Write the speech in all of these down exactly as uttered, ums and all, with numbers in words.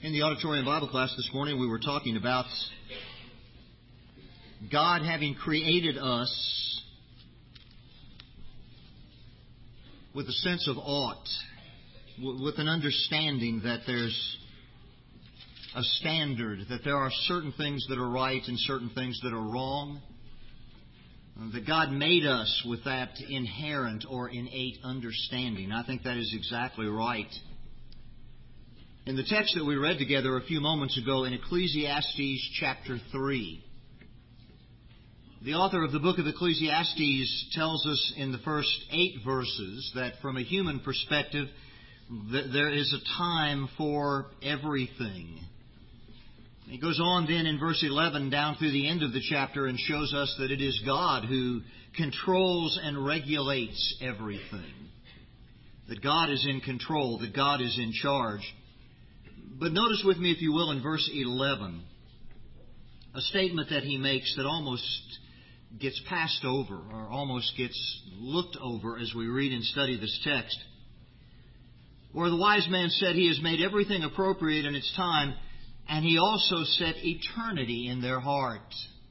In the auditorium Bible class this morning, we were talking about God having created us with a sense of ought, with an understanding that there's a standard, that there are certain things that are right and certain things that are wrong, that God made us with that inherent or innate understanding. I think that is exactly right. In the text that we read together a few moments ago in Ecclesiastes chapter three, the author of the book of Ecclesiastes tells us in the first eight verses that from a human perspective, there is a time for everything. He goes on then in verse eleven down through the end of the chapter and shows us that it is God who controls and regulates everything. That God is in control, that God is in charge. But notice with me, if you will, in verse eleven, a statement that he makes that almost gets passed over or almost gets looked over as we read and study this text. Where the wise man said, He has made everything appropriate in its time, and He also set eternity in their heart.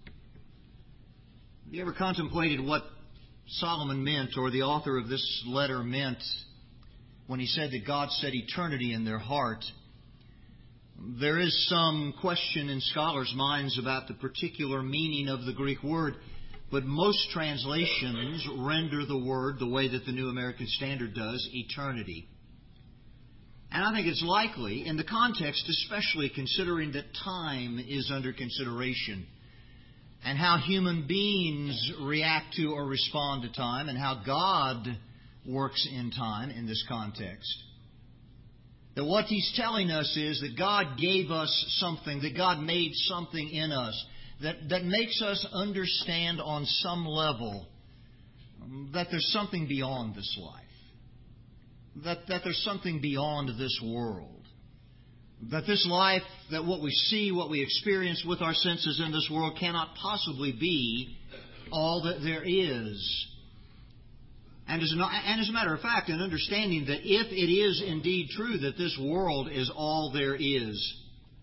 Have you ever contemplated what Solomon meant, or the author of this letter meant, when he said that God set eternity in their heart? There is some question in scholars' minds about the particular meaning of the Greek word, but most translations render the word the way that the New American Standard does, eternity. And I think it's likely, in the context, especially considering that time is under consideration, and how human beings react to or respond to time, and how God works in time in this context, that what He's telling us is that God gave us something, that God made something in us that, that makes us understand on some level that there's something beyond this life. That, that there's something beyond this world. That this life, that what we see, what we experience with our senses in this world cannot possibly be all that there is. And as, a, and as a matter of fact, an understanding that if it is indeed true that this world is all there is,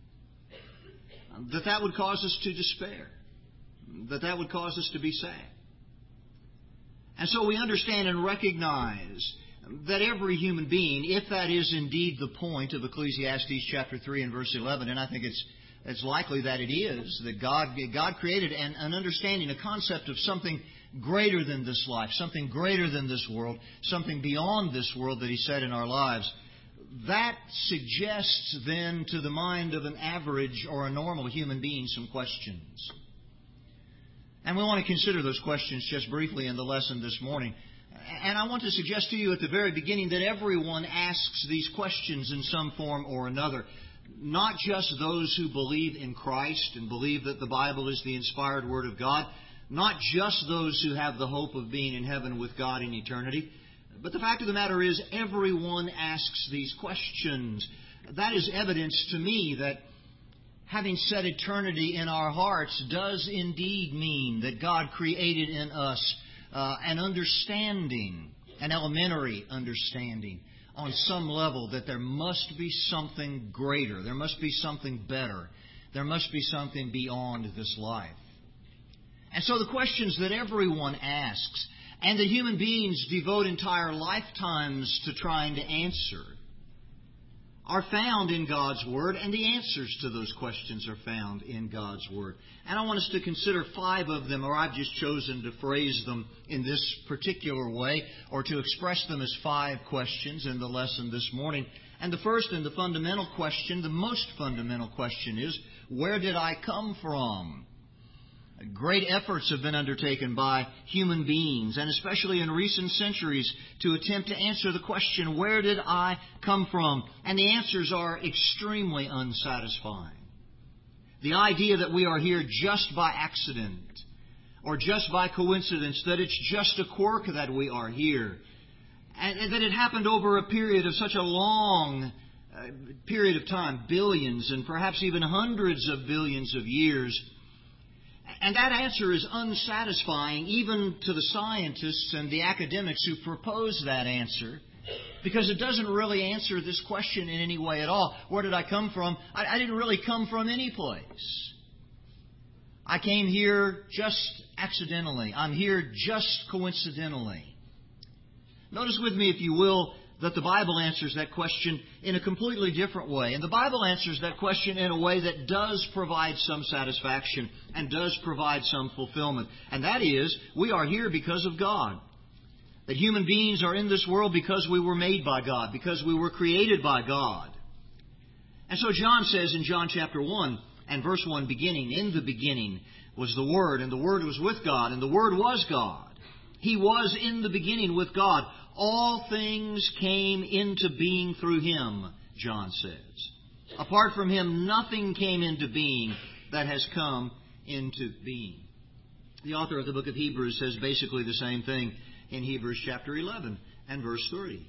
that that would cause us to despair. That that would cause us to be sad. And so we understand and recognize that every human being, if that is indeed the point of Ecclesiastes chapter three and verse eleven, and I think it's it's likely that it is, that God God created an, an understanding, a concept of something greater than this life, something greater than this world, something beyond this world that He said in our lives. That suggests then to the mind of an average or a normal human being some questions. And we want to consider those questions just briefly in the lesson this morning. And I want to suggest to you at the very beginning that everyone asks these questions in some form or another. Not just those who believe in Christ and believe that the Bible is the inspired Word of God. Not just those who have the hope of being in heaven with God in eternity. But the fact of the matter is, everyone asks these questions. That is evidence to me that having set eternity in our hearts does indeed mean that God created in us uh, an understanding, an elementary understanding, on some level that there must be something greater, there must be something better, there must be something beyond this life. And so the questions that everyone asks, and that human beings devote entire lifetimes to trying to answer, are found in God's Word, and the answers to those questions are found in God's Word. And I want us to consider five of them, or I've just chosen to phrase them in this particular way, or to express them as five questions in the lesson this morning. And the first and the fundamental question, the most fundamental question is, where did I come from? Great efforts have been undertaken by human beings, and especially in recent centuries, to attempt to answer the question, where did I come from? And the answers are extremely unsatisfying. The idea that we are here just by accident, or just by coincidence, that it's just a quirk that we are here, and that it happened over a period of such a long uh, period of time, billions and perhaps even hundreds of billions of years. And that answer is unsatisfying even to the scientists and the academics who propose that answer, Because it doesn't really answer this question in any way at all. Where did I come from? I, I didn't really come from any place. I came here just accidentally. I'm here just coincidentally. Notice with me, if you will, that the Bible answers that question in a completely different way. And the Bible answers that question in a way that does provide some satisfaction and does provide some fulfillment. And that is, we are here because of God. That human beings are in this world because we were made by God, because we were created by God. And so John says in John chapter one and verse one, beginning, in the beginning was the Word, and the Word was with God, and the Word was God. He was in the beginning with God. All things came into being through Him, John says. Apart from Him, nothing came into being that has come into being. The author of the book of Hebrews says basically the same thing in Hebrews chapter eleven and verse three.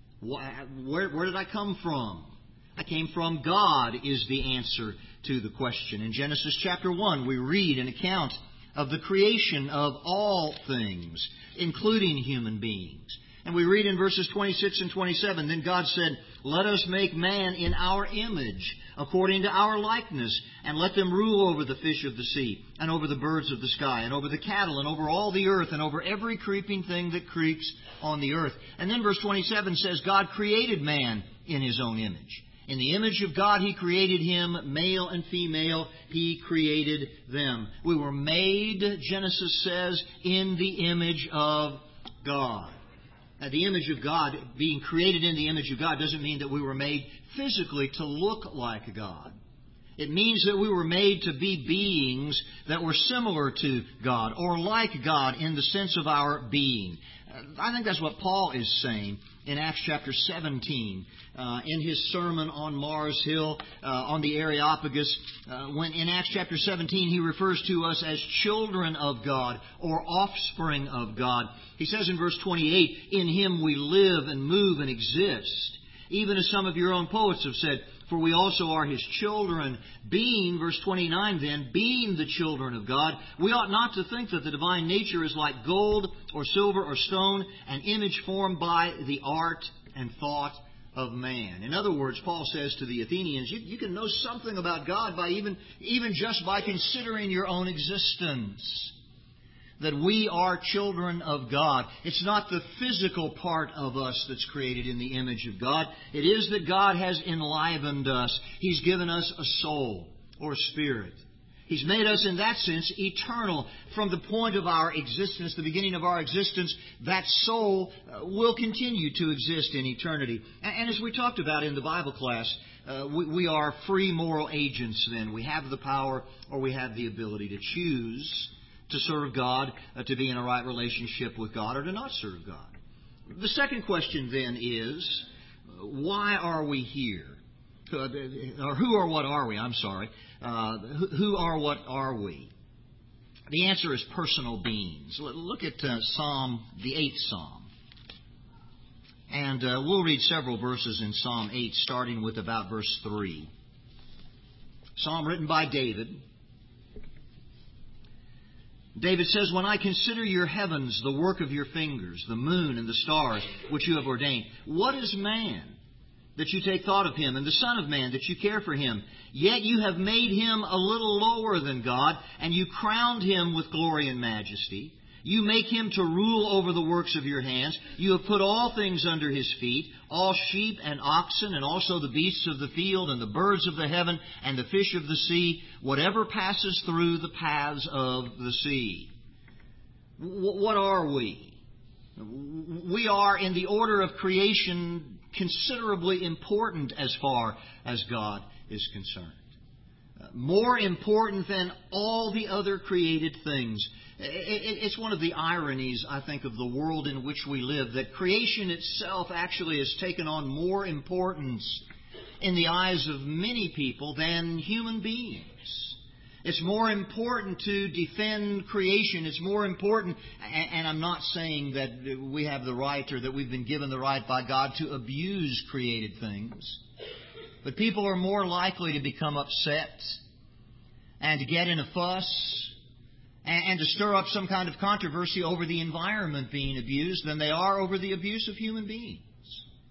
Where, where did I come from? I came from God is the answer to the question. In Genesis chapter one, we read an account of the creation of all things, including human beings. And we read in verses twenty-six and twenty-seven, then God said, let us make man in our image, according to our likeness, and let them rule over the fish of the sea, and over the birds of the sky, and over the cattle, and over all the earth, and over every creeping thing that creeps on the earth. And then verse twenty-seven says, God created man in His own image. In the image of God He created him, male and female, He created them. We were made, Genesis says, in the image of God. Now, the image of God, being created in the image of God, doesn't mean that we were made physically to look like God. It means that we were made to be beings that were similar to God or like God in the sense of our being. I think that's what Paul is saying in Acts chapter seventeen, uh, in his sermon on Mars Hill, uh, on the Areopagus. Uh, when in Acts chapter seventeen he refers to us as children of God or offspring of God. He says in verse twenty-eight, in Him we live and move and exist. Even as some of your own poets have said, for we also are His children. Being, verse twenty-nine then, being the children of God, we ought not to think that the divine nature is like gold or silver or stone, an image formed by the art and thought of man. In other words, Paul says to the Athenians, you, you can know something about God by even, even just by considering your own existence. That we are children of God. It's not the physical part of us that's created in the image of God. It is that God has enlivened us. He's given us a soul or spirit. He's made us in that sense eternal. From the point of our existence, the beginning of our existence, that soul will continue to exist in eternity. And as we talked about in the Bible class, uh, we, we are free moral agents then. We have the power or we have the ability to choose to serve God, uh, to be in a right relationship with God, or to not serve God. The second question then is, why are we here? Or who or what are we? I'm sorry. Uh, who or what are we? The answer is personal beings. Look at uh, Psalm, the eighth Psalm. And uh, we'll read several verses in Psalm eight, starting with about verse three. Psalm written by David. David says, when I consider your heavens, the work of your fingers, the moon and the stars which you have ordained, what is man that you take thought of him, and the Son of Man that you care for him? Yet you have made him a little lower than God, and you crowned him with glory and majesty. You make him to rule over the works of your hands. You have put all things under his feet, all sheep and oxen, and also the beasts of the field, and the birds of the heaven, and the fish of the sea, whatever passes through the paths of the sea. What are we? We are, in the order of creation, considerably important as far as God is concerned. More important than all the other created things. It's one of the ironies, I think, of the world in which we live, that creation itself actually has taken on more importance in the eyes of many people than human beings. It's more important to defend creation. It's more important, and I'm not saying that we have the right or that we've been given the right by God to abuse created things. But people are more likely to become upset and to get in a fuss and to stir up some kind of controversy over the environment being abused than they are over the abuse of human beings.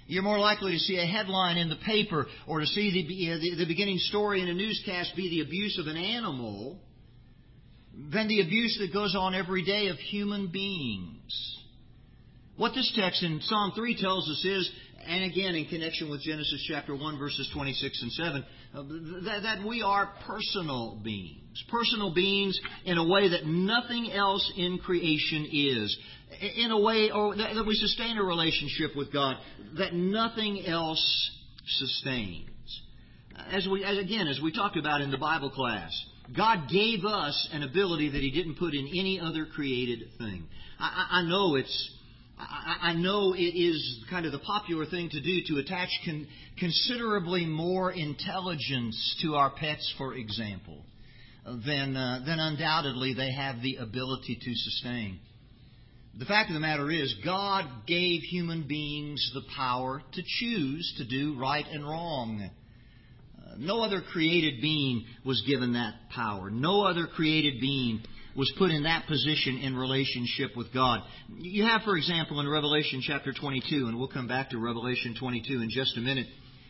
You're more likely to see a headline in the paper or to see the, the, the beginning story in a newscast be the abuse of an animal than the abuse that goes on every day of human beings. What this text in Psalm three tells us is, and again in connection with Genesis chapter one, verses twenty-six and seven, that, that we are personal beings. Personal beings in a way that nothing else in creation is. In a way or that, that we sustain a relationship with God that nothing else sustains. As we, as again, as we talked about in the Bible class, God gave us an ability that He didn't put in any other created thing. I, I, I know it's I, I know it is kind of the popular thing to do to attach con, considerably more intelligence to our pets, for example, than, uh, than undoubtedly they have the ability to sustain. The fact of the matter is, God gave human beings the power to choose to do right and wrong. Uh, no other created being was given that power. No other created being was put in that position in relationship with God. You have, for example, in Revelation chapter twenty-two, and we'll come back to Revelation twenty-two in just a minute.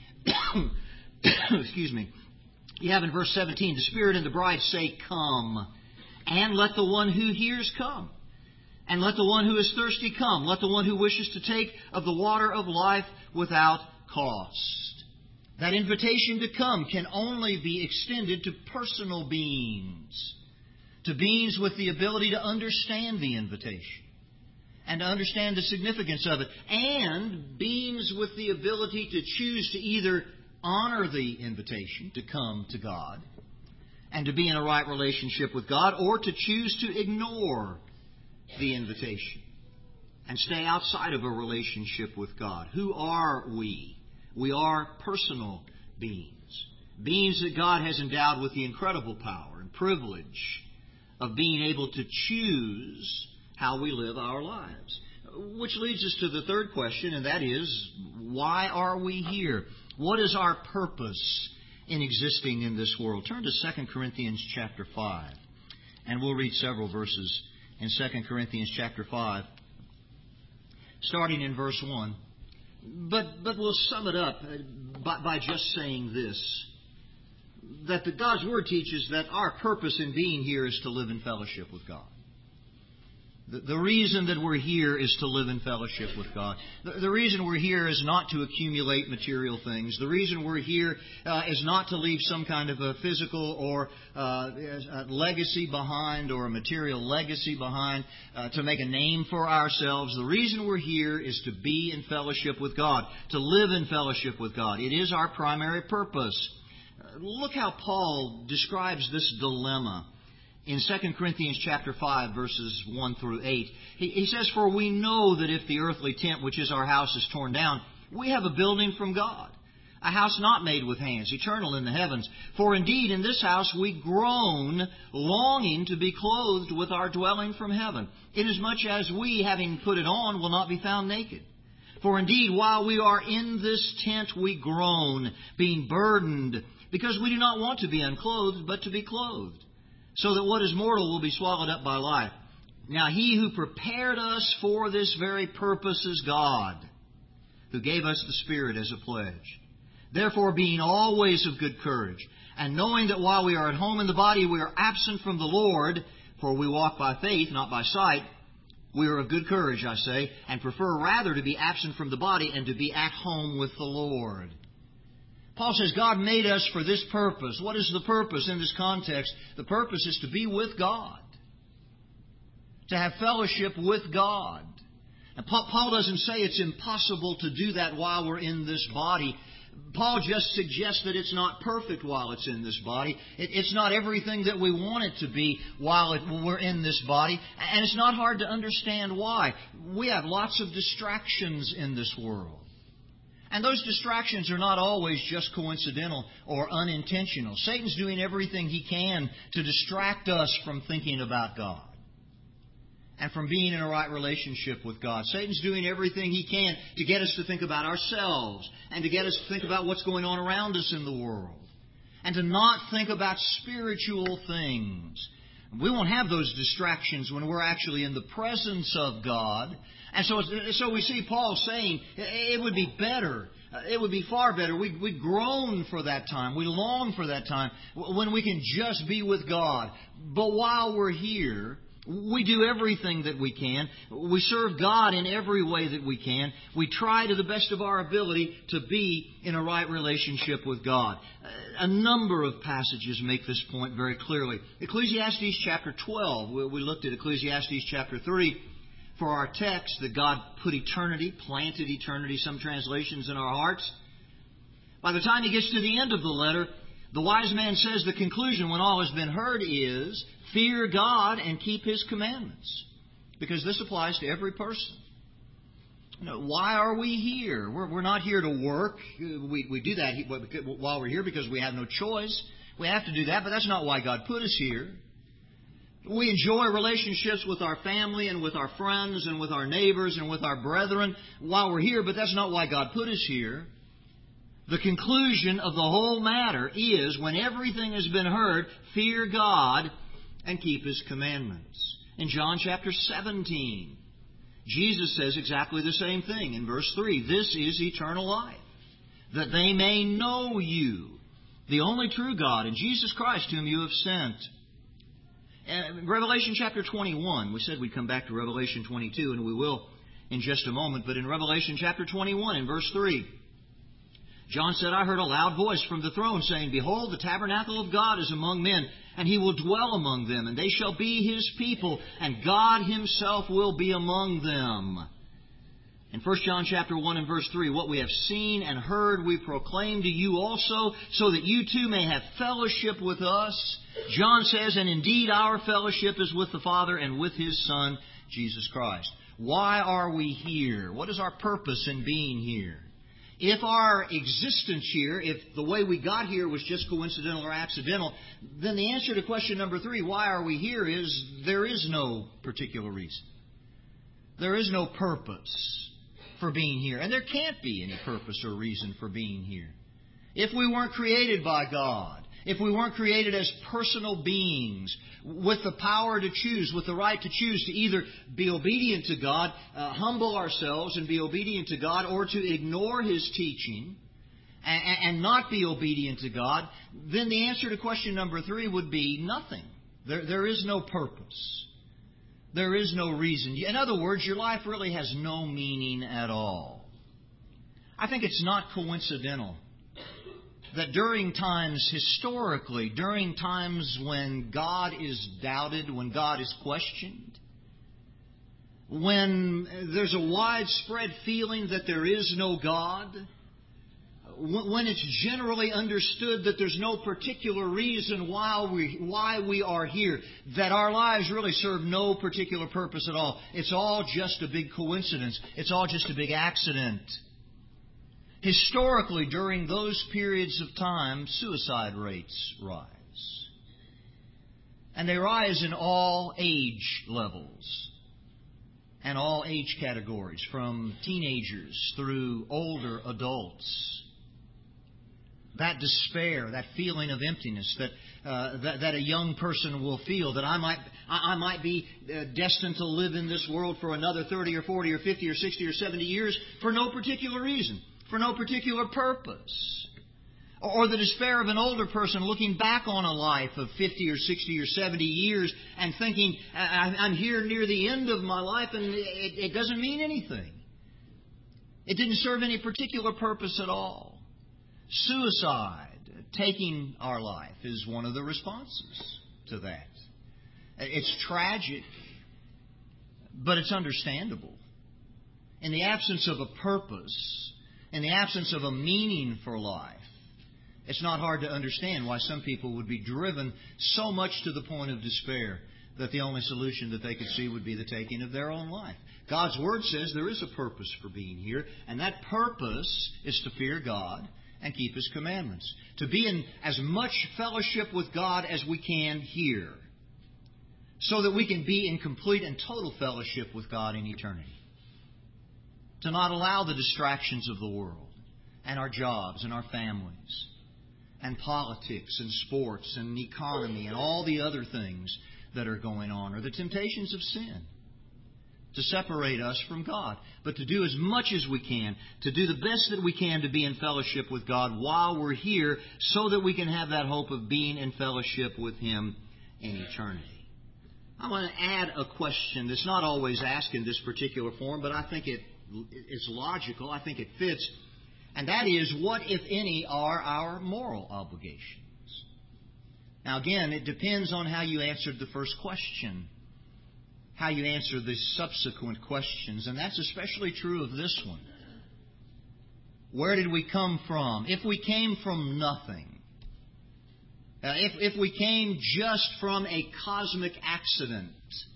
Excuse me. You have in verse seventeen, the Spirit and the bride say, "Come, and let the one who hears come. And let the one who is thirsty come. Let the one who wishes to take of the water of life without cost." That invitation to come can only be extended to personal beings, to beings with the ability to understand the invitation and to understand the significance of it, and beings with the ability to choose to either honor the invitation to come to God and to be in a right relationship with God, or to choose to ignore the invitation and stay outside of a relationship with God. Who are we? We are personal beings. Beings that God has endowed with the incredible power and privilege of being able to choose how we live our lives. Which leads us to the third question, and that is, why are we here? What is our purpose in existing in this world? Turn to Second Corinthians chapter five, and we'll read several verses in Second Corinthians chapter five, starting in verse one. But but we'll sum it up by, by just saying this, that the God's Word teaches that our purpose in being here is to live in fellowship with God. The, the reason that we're here is to live in fellowship with God. The, the reason we're here is not to accumulate material things. The reason we're here uh, is not to leave some kind of a physical or uh, a legacy behind, or a material legacy behind, uh, to make a name for ourselves. The reason we're here is to be in fellowship with God, to live in fellowship with God. It is our primary purpose. Uh, look how Paul describes this dilemma in Second Corinthians chapter five, verses one through eight. He, he says, "For we know that if the earthly tent, which is our house, is torn down, we have a building from God, a house not made with hands, eternal in the heavens. For indeed in this house we groan, longing to be clothed with our dwelling from heaven, inasmuch as we, having put it on, will not be found naked. For indeed, while we are in this tent, we groan, being burdened, because we do not want to be unclothed, but to be clothed, so that what is mortal will be swallowed up by life. Now He who prepared us for this very purpose is God, who gave us the Spirit as a pledge. Therefore, being always of good courage, and knowing that while we are at home in the body, we are absent from the Lord, for we walk by faith, not by sight, we are of good courage, I say, and prefer rather to be absent from the body and to be at home with the Lord." Paul says God made us for this purpose. What is the purpose in this context? The purpose is to be with God, to have fellowship with God. And Paul doesn't say it's impossible to do that while we're in this body. Paul just suggests that it's not perfect while it's in this body. It, it's not everything that we want it to be while it, we're in this body. And it's not hard to understand why. We have lots of distractions in this world. And those distractions are not always just coincidental or unintentional. Satan's doing everything he can to distract us from thinking about God and from being in a right relationship with God. Satan's doing everything he can to get us to think about ourselves and to get us to think about what's going on around us in the world and to not think about spiritual things. We won't have those distractions when we're actually in the presence of God And so, so we see Paul saying it would be better, it would be far better. We, we groan for that time. We long for that time when we can just be with God. But while we're here, we do everything that we can. We serve God in every way that we can. We try to the best of our ability to be in a right relationship with God. A number of passages make this point very clearly. Ecclesiastes chapter twelve, we looked at Ecclesiastes chapter three for our text, that God put eternity, planted eternity, some translations, in our hearts. By the time he gets to the end of the letter, the wise man says the conclusion, when all has been heard, is fear God and keep His commandments. Because this applies to every person. You know, why are we here? We're, we're not here to work. We, we do that while we're here because we have no choice. We have to do that, but that's not why God put us here. We enjoy relationships with our family and with our friends and with our neighbors and with our brethren while we're here, but that's not why God put us here. The conclusion of the whole matter is, when everything has been heard, fear God and keep His commandments. In John chapter seventeen, Jesus says exactly the same thing in verse three. This is eternal life, that they may know You, the only true God, and Jesus Christ whom You have sent. And Revelation chapter twenty-one, we said we'd come back to Revelation twenty-two, and we will in just a moment. But in Revelation chapter twenty-one, in verse three, John said, I heard a loud voice from the throne saying, Behold, the tabernacle of God is among men, and He will dwell among them, and they shall be His people, and God Himself will be among them. In First John chapter one and verse three, what we have seen and heard we proclaim to you also, so that you too may have fellowship with us. John says, and indeed our fellowship is with the Father and with His Son, Jesus Christ. Why are we here? What is our purpose in being here? If our existence here, if the way we got here was just coincidental or accidental, then the answer to question number three, why are we here, is there is no particular reason. There is no purpose for being here. And there can't be any purpose or reason for being here. If we weren't created by God, if we weren't created as personal beings with the power to choose, with the right to choose to either be obedient to God, uh, humble ourselves and be obedient to God, or to ignore His teaching and, and not be obedient to God, then the answer to question number three would be nothing. There, there is no purpose. There is no reason. In other words, your life really has no meaning at all. I think it's not coincidental that during times, historically, during times when God is doubted, when God is questioned, when there's a widespread feeling that there is no God, when it's generally understood that there's no particular reason why we, why we are here, that our lives really serve no particular purpose at all. It's all just a big coincidence. It's all just a big accident. Historically, during those periods of time, suicide rates rise. And they rise in all age levels and all age categories, from teenagers through older adults. That despair, that feeling of emptiness that, uh, that that a young person will feel, that I might I, I might be uh, destined to live in this world for another thirty or forty or fifty or sixty or seventy years for no particular reason, for no particular purpose. Or the despair of an older person looking back on a life of fifty or sixty or seventy years and thinking, I'm here near the end of my life and it, it doesn't mean anything. It didn't serve any particular purpose at all. Suicide, taking our life, is one of the responses to that. It's tragic, but it's understandable. In the absence of a purpose, in the absence of a meaning for life, it's not hard to understand why some people would be driven so much to the point of despair that the only solution that they could see would be the taking of their own life. God's Word says there is a purpose for being here, and that purpose is to fear God and keep His commandments. To be in as much fellowship with God as we can here, so that we can be in complete and total fellowship with God in eternity. To not allow the distractions of the world and our jobs and our families and politics and sports and economy and all the other things that are going on, or the temptations of sin, to separate us from God, but to do as much as we can, to do the best that we can to be in fellowship with God while we're here, so that we can have that hope of being in fellowship with Him in eternity. I want to add a question that's not always asked in this particular form, but I think it is logical. I think it fits. And that is, what, if any, are our moral obligations? Now, again, it depends on how you answered the first question, how you answer the subsequent questions. And that's especially true of this one. Where did we come from? If we came from nothing, Uh, if, if we came just from a cosmic accident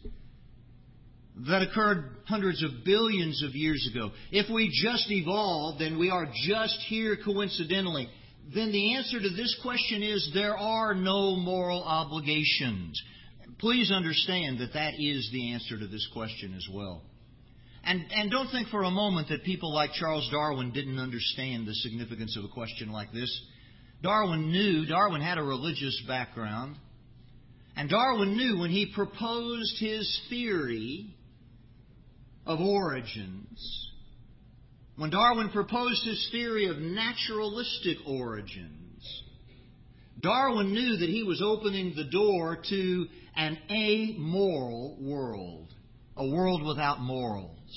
that occurred hundreds of billions of years ago, if we just evolved and we are just here coincidentally, then the answer to this question is there are no moral obligations. Please understand that that is the answer to this question as well. And, and don't think for a moment that people like Charles Darwin didn't understand the significance of a question like this. Darwin knew, Darwin had a religious background, and Darwin knew when he proposed his theory of origins, when Darwin proposed his theory of naturalistic origins, Darwin knew that he was opening the door to an amoral world, a world without morals.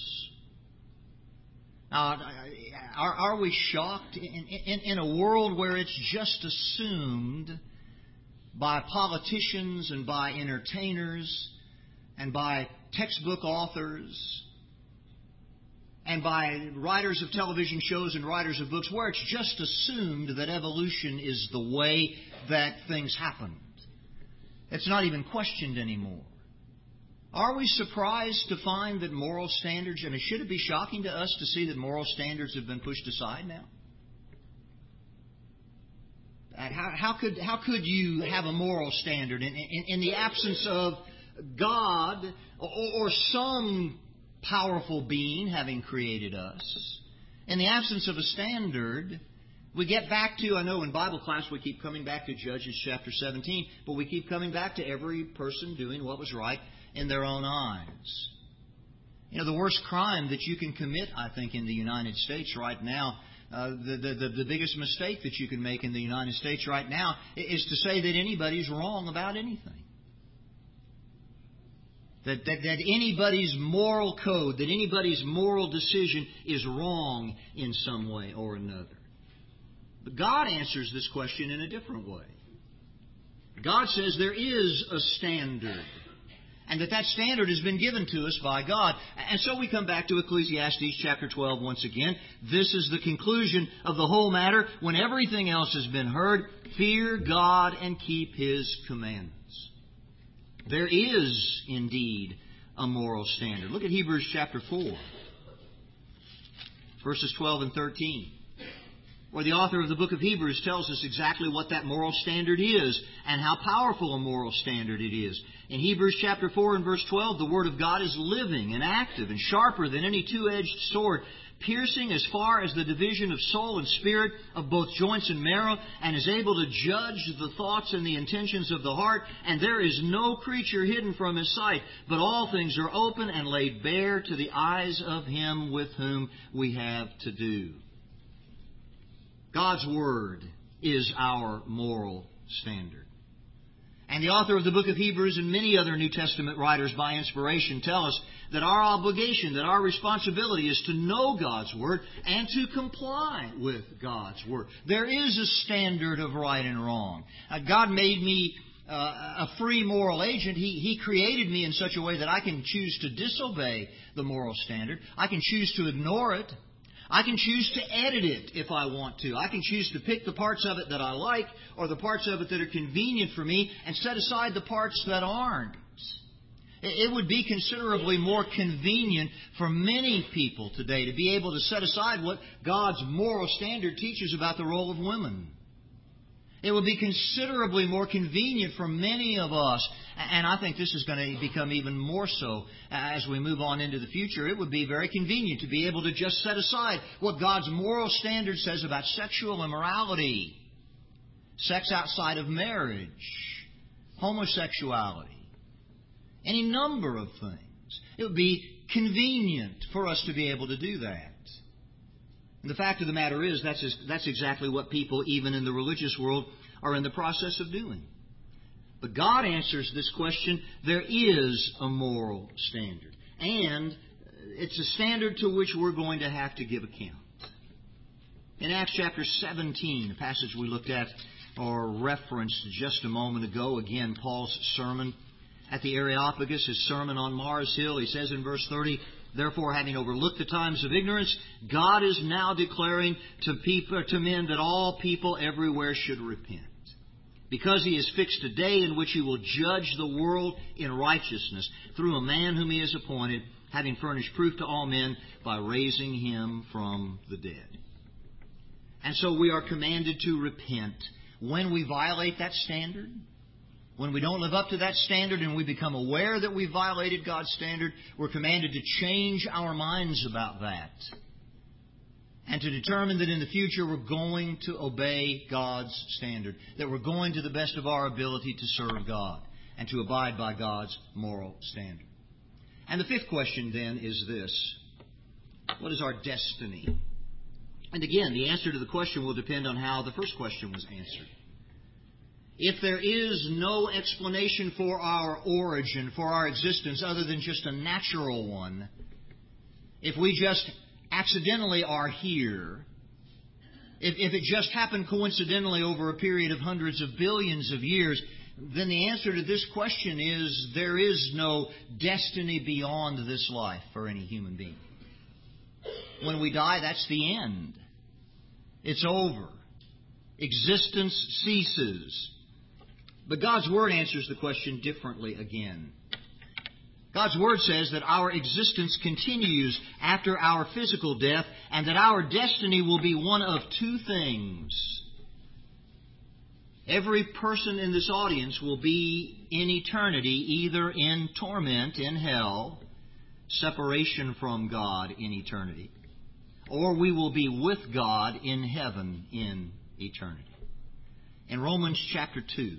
Now, are, are we shocked in, in, in a world where it's just assumed by politicians and by entertainers and by textbook authors and by writers of television shows and writers of books, where it's just assumed that evolution is the way that things happened? It's not even questioned anymore. Are we surprised to find that moral standards, I mean, should it be shocking to us to see that moral standards have been pushed aside now? How, how could how could you have a moral standard in, in, in the absence of God or, or some powerful being having created us? In the absence of a standard, we get back to, I know in Bible class we keep coming back to Judges chapter seventeen, but we keep coming back to every person doing what was right in their own eyes. You know, the worst crime that you can commit, I think, in the United States right now, uh, the, the, the biggest mistake that you can make in the United States right now is to say that anybody's wrong about anything. That, that, that anybody's moral code, that anybody's moral decision is wrong in some way or another. But God answers this question in a different way. God says there is a standard, and that that standard has been given to us by God. And so we come back to Ecclesiastes chapter twelve once again. This is the conclusion of the whole matter. When everything else has been heard, fear God and keep His commandments. There is indeed a moral standard. Look at Hebrews chapter four, verses twelve and thirteen. Where the author of the book of Hebrews tells us exactly what that moral standard is and how powerful a moral standard it is. In Hebrews chapter four and verse twelve, the Word of God is living and active and sharper than any two-edged sword, piercing as far as the division of soul and spirit, of both joints and marrow, and is able to judge the thoughts and the intentions of the heart. And there is no creature hidden from His sight, but all things are open and laid bare to the eyes of Him with whom we have to do. God's Word is our moral standard. And the author of the book of Hebrews and many other New Testament writers by inspiration tell us that our obligation, that our responsibility is to know God's Word and to comply with God's Word. There is a standard of right and wrong. Uh, God made me uh, a free moral agent. He, he created me in such a way that I can choose to disobey the moral standard. I can choose to ignore it. I can choose to edit it if I want to. I can choose to pick the parts of it that I like or the parts of it that are convenient for me and set aside the parts that aren't. It would be considerably more convenient for many people today to be able to set aside what God's moral standard teaches about the role of women. It would be considerably more convenient for many of us, and I think this is going to become even more so as we move on into the future. It would be very convenient to be able to just set aside what God's moral standard says about sexual immorality, sex outside of marriage, homosexuality, any number of things. It would be convenient for us to be able to do that. And the fact of the matter is, that's, that's exactly what people, even in the religious world, are in the process of doing. But God answers this question. There is a moral standard. And it's a standard to which we're going to have to give account. In Acts chapter seventeen, the passage we looked at or referenced just a moment ago, again, Paul's sermon at the Areopagus, his sermon on Mars Hill, he says in verse thirty, "Therefore, having overlooked the times of ignorance, God is now declaring to people, to men that all people everywhere should repent. Because He has fixed a day in which He will judge the world in righteousness through a man whom He has appointed, having furnished proof to all men by raising Him from the dead." And so we are commanded to repent when we violate that standard. When we don't live up to that standard and we become aware that we violated God's standard, we're commanded to change our minds about that. And to determine that in the future we're going to obey God's standard. That we're going to the best of our ability to serve God and to abide by God's moral standard. And the fifth question then is this: what is our destiny? And again, the answer to the question will depend on how the first question was answered. If there is no explanation for our origin, for our existence, other than just a natural one, if we just accidentally are here, if, if it just happened coincidentally over a period of hundreds of billions of years, then the answer to this question is there is no destiny beyond this life for any human being. When we die, that's the end. It's over. Existence ceases. But God's Word answers the question differently again. God's Word says that our existence continues after our physical death and that our destiny will be one of two things. Every person in this audience will be in eternity either in torment in hell, separation from God in eternity, or we will be with God in heaven in eternity. In Romans chapter two,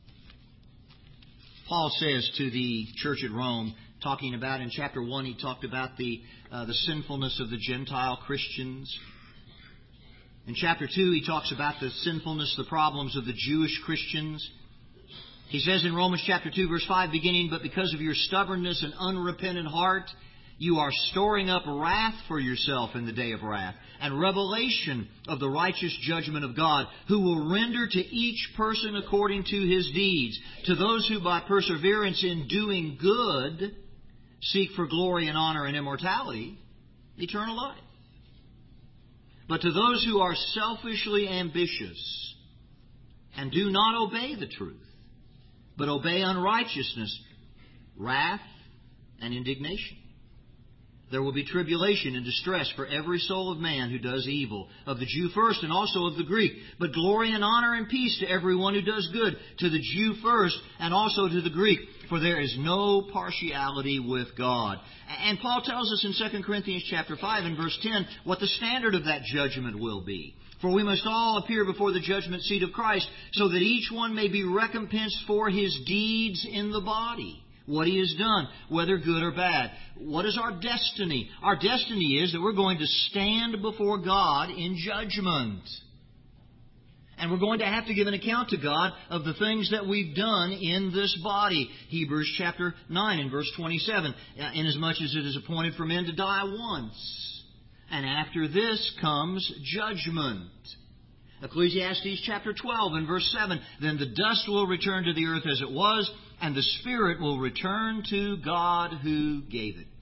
Paul says to the church at Rome, talking about in chapter one, he talked about the uh, the sinfulness of the Gentile Christians. In chapter two, he talks about the sinfulness, the problems of the Jewish Christians. He says in Romans chapter two, verse five, beginning, "But because of your stubbornness and unrepentant heart, you are storing up wrath for yourself in the day of wrath, and revelation of the righteous judgment of God, who will render to each person according to his deeds. To those who by perseverance in doing good seek for glory and honor and immortality, eternal life. But to those who are selfishly ambitious and do not obey the truth, but obey unrighteousness, wrath and indignation. There will be tribulation and distress for every soul of man who does evil, of the Jew first and also of the Greek. But glory and honor and peace to everyone who does good, to the Jew first and also to the Greek. For there is no partiality with God." And Paul tells us in Second Corinthians chapter five and verse ten what the standard of that judgment will be. "For we must all appear before the judgment seat of Christ, so that each one may be recompensed for his deeds in the body, what he has done, whether good or bad." What is our destiny? Our destiny is that we're going to stand before God in judgment. And we're going to have to give an account to God of the things that we've done in this body. Hebrews chapter nine and verse twenty-seven. "Inasmuch as it is appointed for men to die once, and after this comes judgment." Ecclesiastes chapter twelve and verse seven. "Then the dust will return to the earth as it was, and the spirit will return to God who gave it."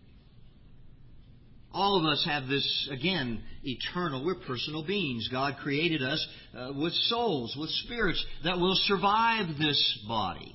All of us have this, again, eternal. We're personal beings. God created us uh, with souls, with spirits that will survive this body.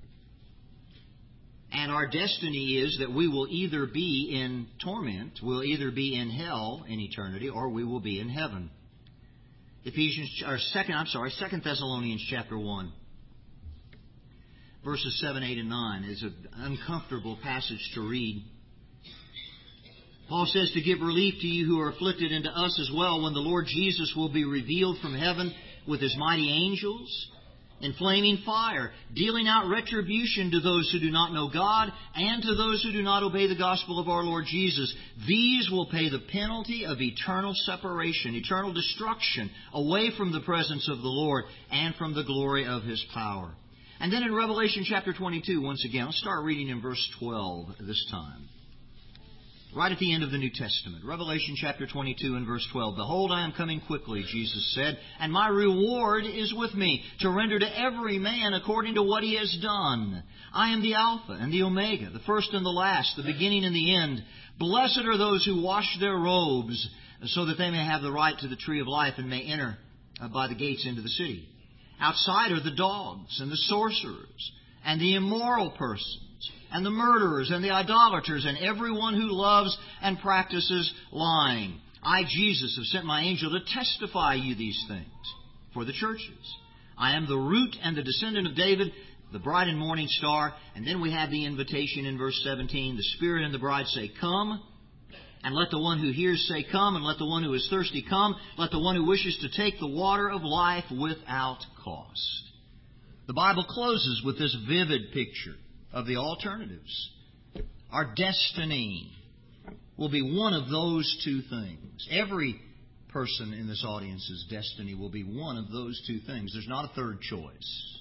And our destiny is that we will either be in torment, we'll either be in hell in eternity, or we will be in heaven. Ephesians, or second, I'm sorry, Second Thessalonians chapter one, verses seven, eight, and nine is an uncomfortable passage to read. Paul says, "To give relief to you who are afflicted, and to us as well, when the Lord Jesus will be revealed from heaven with His mighty angels, in flaming fire, dealing out retribution to those who do not know God and to those who do not obey the gospel of our Lord Jesus. These will pay the penalty of eternal separation, eternal destruction, away from the presence of the Lord and from the glory of His power. And then in Revelation chapter twenty-two, once again, I'll start reading in verse twelve this time. Right at the end of the New Testament. Revelation chapter twenty-two and verse twelve. Behold, I am coming quickly, Jesus said, and my reward is with me, to render to every man according to what he has done. I am the Alpha and the Omega, the first and the last, the beginning and the end. Blessed are those who wash their robes, so that they may have the right to the tree of life and may enter by the gates into the city. Outside are the dogs and the sorcerers and the immoral persons, and the murderers, and the idolaters, and everyone who loves and practices lying. I, Jesus, have sent my angel to testify you these things for the churches. I am the root and the descendant of David, the bright and morning star. And then we have the invitation in verse seventeen. The Spirit and the bride say, Come. And let the one who hears say, Come. And let the one who is thirsty come. Let the one who wishes to take the water of life without cost. The Bible closes with this vivid picture of the alternatives. Our destiny will be one of those two things. Every person in this audience's destiny will be one of those two things. There's not a third choice.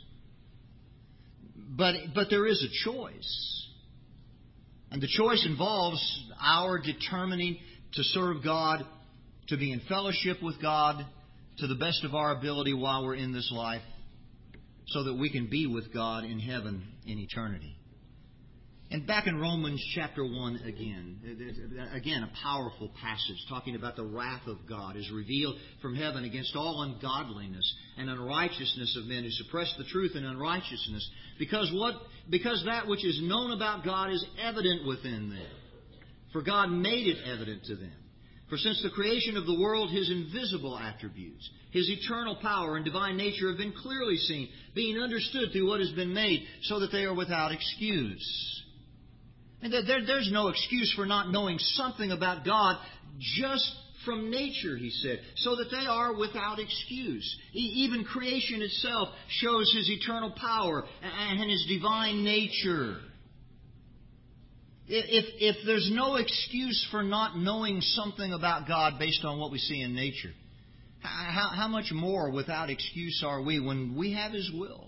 But, but there is a choice. And the choice involves our determining to serve God, to be in fellowship with God to the best of our ability while we're in this life, so that we can be with God in heaven in eternity. And back in Romans chapter one again, again a powerful passage talking about the wrath of God is revealed from heaven against all ungodliness and unrighteousness of men who suppress the truth in unrighteousness, because what because that which is known about God is evident within them. For God made it evident to them. For since the creation of the world, His invisible attributes, His eternal power and divine nature have been clearly seen, being understood through what has been made, so that they are without excuse. And there, there's no excuse for not knowing something about God just from nature, he said, so that they are without excuse. Even creation itself shows His eternal power and His divine nature. If, if there's no excuse for not knowing something about God based on what we see in nature, how, how much more without excuse are we when we have His will?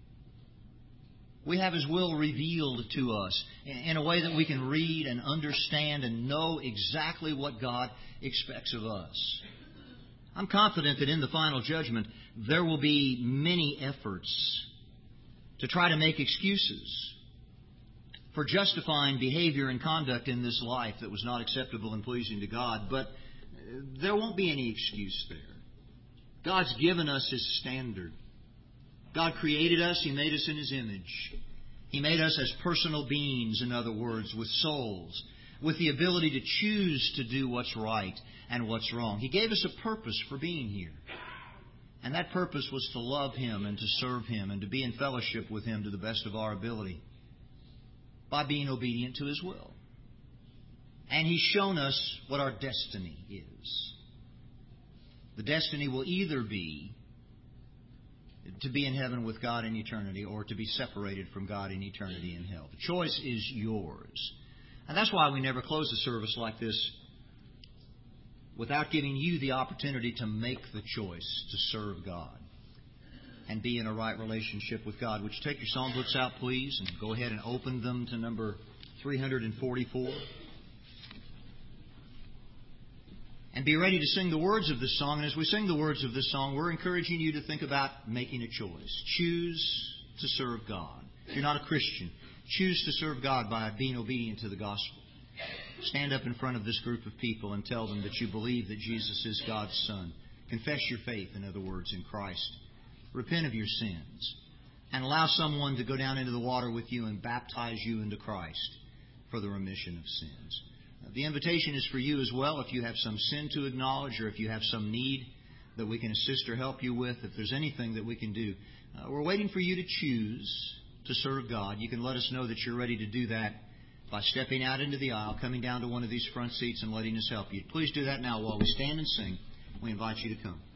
We have His will revealed to us in a way that we can read and understand and know exactly what God expects of us. I'm confident that in the final judgment there will be many efforts to try to make excuses for justifying behavior and conduct in this life that was not acceptable and pleasing to God. But there won't be any excuse there. God's given us His standard. God created us. He made us in His image. He made us as personal beings, in other words, with souls, with the ability to choose to do what's right and what's wrong. He gave us a purpose for being here. And that purpose was to love Him and to serve Him and to be in fellowship with Him to the best of our ability by being obedient to His will. And He's shown us what our destiny is. The destiny will either be to be in heaven with God in eternity or to be separated from God in eternity in hell. The choice is yours. And that's why we never close a service like this without giving you the opportunity to make the choice to serve God and be in a right relationship with God. Would you take your songbooks out, please, and go ahead and open them to number three forty-four. And be ready to sing the words of this song. And as we sing the words of this song, we're encouraging you to think about making a choice. Choose to serve God. If you're not a Christian, choose to serve God by being obedient to the gospel. Stand up in front of this group of people and tell them that you believe that Jesus is God's Son. Confess your faith, in other words, in Christ. Repent of your sins. And allow someone to go down into the water with you and baptize you into Christ for the remission of sins. The invitation is for you as well. If you have some sin to acknowledge or if you have some need that we can assist or help you with, if there's anything that we can do, uh, we're waiting for you to choose to serve God. You can let us know that you're ready to do that by stepping out into the aisle, coming down to one of these front seats and letting us help you. Please do that now while we stand and sing. We invite you to come.